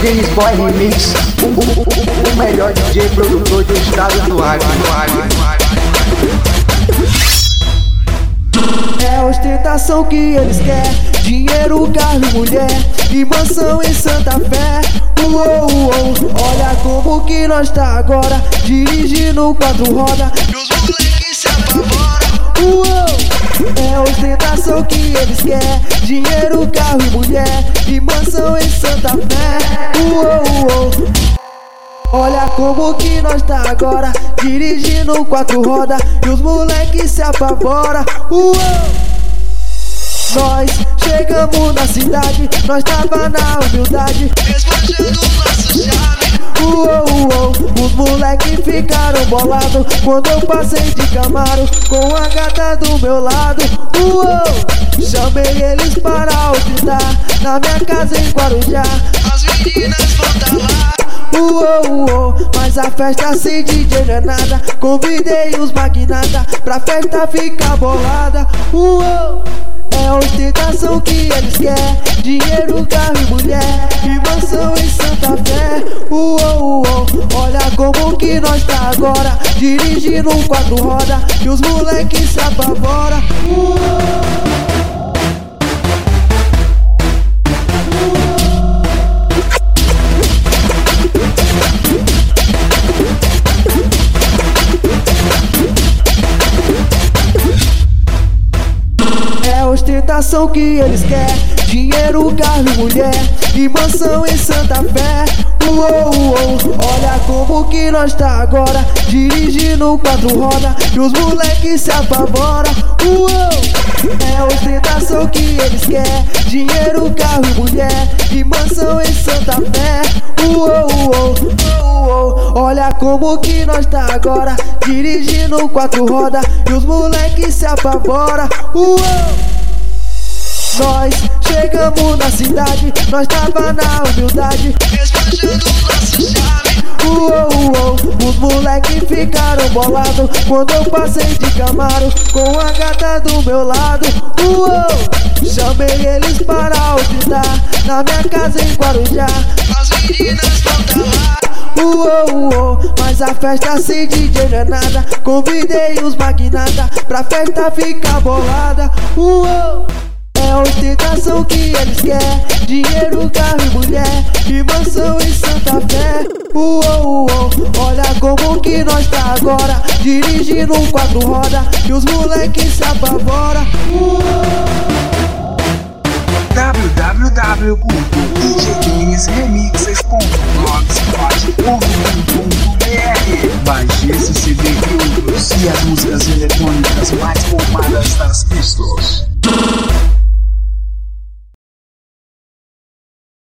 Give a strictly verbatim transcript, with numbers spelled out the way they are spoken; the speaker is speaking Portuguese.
D J Boy Remix, o, o, o, o melhor D J produtor do estado do Acre. É ostentação que eles querem, dinheiro, carro e mulher, e mansão em Santa Fé. Uou, uou, olha como que nós tá agora, dirigindo quatro rodas, e os moleques se apavoram. Uou, é ostentação que eles querem, dinheiro, carro e mulher, e mansão em Santa Fé. Uou, uou, olha como que nós tá agora, dirigindo quatro rodas, e os moleques se apavoram. Uou, nós chegamos na cidade, nós tava na humildade, esbanjando nosso charme. Uou, uou, os moleques ficaram bolados quando eu passei de Camaro com a gata do meu lado. Uou, chamei eles para hospedar na minha casa em Guarujá, as meninas vão tá lá. Uou, uou, mas a festa sem D J não é nada, convidei os magnata pra festa ficar bolada. Uou, é ostentação que eles querem, dinheiro, carro e mulher, e mansão em Santa Fé. Uou, uou, olha como que nós tá agora, dirigindo quatro rodas, e os moleques se apavoram. Ostentação que eles querem, dinheiro, carro e mulher, e mansão em Santa Fé. Uou, uou, olha como que nós tá agora, dirigindo quatro rodas, e os moleques se apavoram. Uou, é ostentação que eles querem, dinheiro, carro e mulher, e mansão em Santa Fé. Uou, uou, uou, uou, olha como que nós tá agora, dirigindo quatro rodas, e os moleques se apavoram. Uou, nós chegamos na cidade, nós tava na humildade, esbanjando nosso charme. Uou, uou, os moleques ficaram bolados quando eu passei de Camaro com a gata do meu lado. Uou, chamei eles para hospedar na minha casa em Guarujá, as meninas vão tá lá. Uou, uou, mas a festa sem D J não é nada, convidei os magnata pra festa ficar bolada. Uou, é ostentação que eles querem, dinheiro, carro e mulher, e mansão em Santa Fé. Uou, uou, olha como que nós tá agora, dirigindo quatro rodas, e os moleques se apavoram. w w w ponto d j games remixes ponto blogspot ponto com ponto b r. Baixe esse C D e outros, e as músicas eletrônicas mais formadas